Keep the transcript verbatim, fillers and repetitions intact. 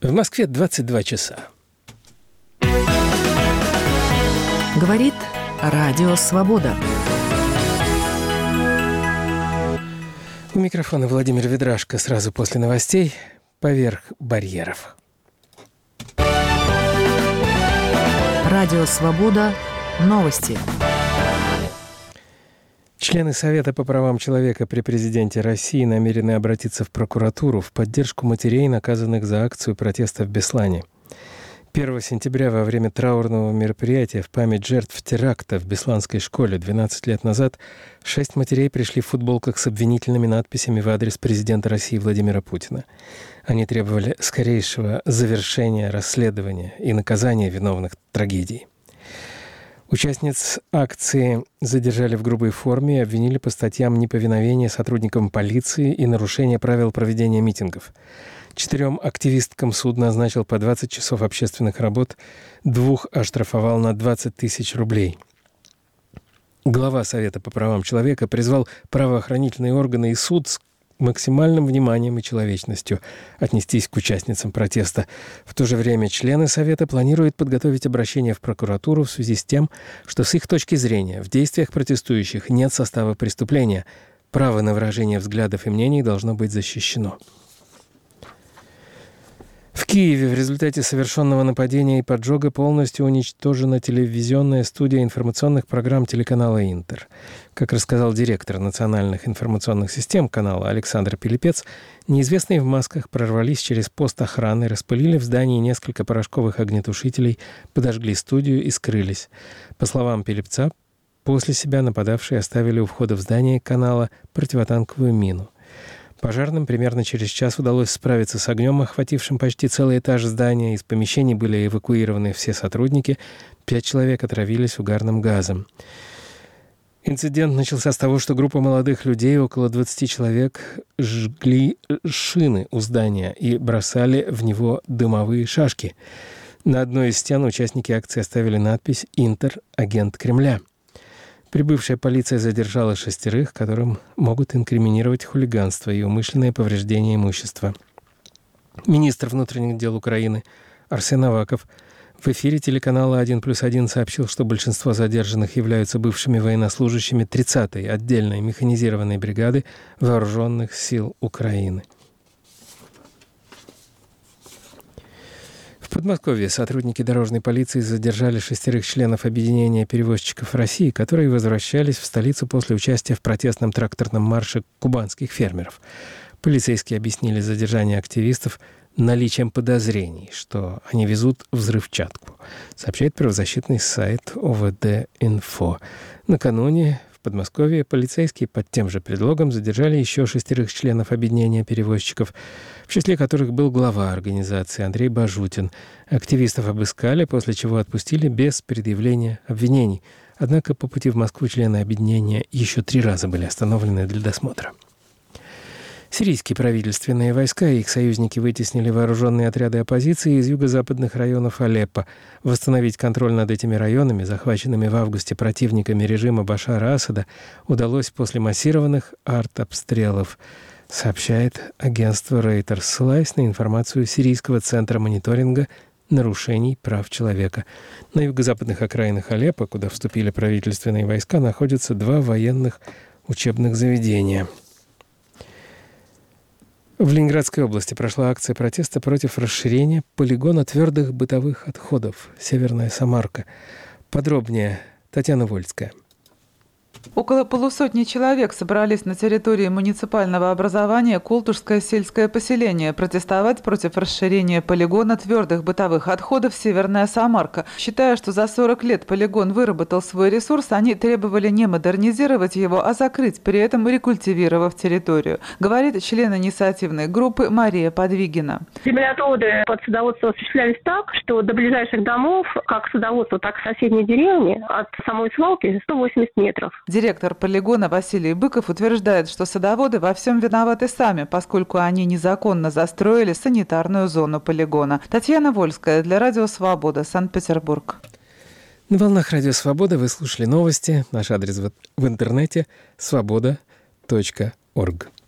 В Москве двадцать два часа. Говорит Радио Свобода. У микрофона Владимир Ведрашко. Сразу после новостей «Поверх барьеров». Радио Свобода. Новости. Члены Совета по правам человека при президенте России намерены обратиться в прокуратуру в поддержку матерей, наказанных за акцию протеста в Беслане. первого сентября во время траурного мероприятия в память жертв теракта в Бесланской школе двенадцать лет назад шесть матерей пришли в футболках с обвинительными надписями в адрес президента России Владимира Путина. Они требовали скорейшего завершения расследования и наказания виновных трагедий. Участниц акции задержали в грубой форме и обвинили по статьям неповиновения сотрудникам полиции и нарушения правил проведения митингов. Четырем активисткам суд назначил по двадцать часов общественных работ, двух оштрафовал на двадцать тысяч рублей. Глава Совета по правам человека призвал правоохранительные органы и суд с максимальным вниманием и человечностью отнестись к участницам протеста. В то же время члены Совета планируют подготовить обращение в прокуратуру в связи с тем, что с их точки зрения в действиях протестующих нет состава преступления. Право на выражение взглядов и мнений должно быть защищено. В Киеве в результате совершенного нападения и поджога полностью уничтожена телевизионная студия информационных программ телеканала «Интер». Как рассказал директор национальных информационных систем канала Александр Пилипец, неизвестные в масках прорвались через пост охраны, распылили в здании несколько порошковых огнетушителей, подожгли студию и скрылись. По словам Пилипца, после себя нападавшие оставили у входа в здание канала противотанковую мину. Пожарным примерно через час удалось справиться с огнем, охватившим почти целый этаж здания. Из помещений были эвакуированы все сотрудники. Пять человек отравились угарным газом. Инцидент начался с того, что группа молодых людей, около двадцати человек, жгли шины у здания и бросали в него дымовые шашки. На одной из стен участники акции оставили надпись «Интер. Агент Кремля». Прибывшая полиция задержала шестерых, которым могут инкриминировать хулиганство и умышленное повреждение имущества. Министр внутренних дел Украины Арсен Аваков в эфире телеканала один плюс один сообщил, что большинство задержанных являются бывшими военнослужащими тридцатой отдельной механизированной бригады Вооруженных сил Украины. В Подмосковье сотрудники дорожной полиции задержали шестерых членов объединения перевозчиков России, которые возвращались в столицу после участия в протестном тракторном марше кубанских фермеров. Полицейские объяснили задержание активистов наличием подозрений, что они везут взрывчатку, сообщает правозащитный сайт о вэ дэ-Инфо. Накануне в Подмосковье полицейские под тем же предлогом задержали еще шестерых членов объединения перевозчиков, в числе которых был глава организации Андрей Бажутин. Активистов обыскали, после чего отпустили без предъявления обвинений. Однако по пути в Москву члены объединения еще три раза были остановлены для досмотра. Сирийские правительственные войска и их союзники вытеснили вооруженные отряды оппозиции из юго-западных районов Алеппо. Восстановить контроль над этими районами, захваченными в августе противниками режима Башара Асада, удалось после массированных артобстрелов, сообщает агентство Reuters, ссылаясь на информацию Сирийского центра мониторинга нарушений прав человека. На юго-западных окраинах Алеппо, куда вступили правительственные войска, находятся два военных учебных заведения. В Ленинградской области прошла акция протеста против расширения полигона твердых бытовых отходов «Северная Самарка». Подробнее Татьяна Вольская. Около полусотни человек собрались на территории муниципального образования Колтушское сельское поселение протестовать против расширения полигона твердых бытовых отходов «Северная Самарка». Считая, что за сорок лет полигон выработал свой ресурс, они требовали не модернизировать его, а закрыть, при этом рекультивировав территорию, говорит член инициативной группы Мария Подвигина. Землеотводы под садоводство осуществлялись так, что до ближайших домов, как садоводство, так и соседней деревни, от самой свалки сто восемьдесят метров. Директор полигона Василий Быков утверждает, что садоводы во всем виноваты сами, поскольку они незаконно застроили санитарную зону полигона. Татьяна Вольская для Радио Свобода, Санкт-Петербург. На волнах Радио Свобода вы слушали новости. Наш адрес в интернете свобода точка орг.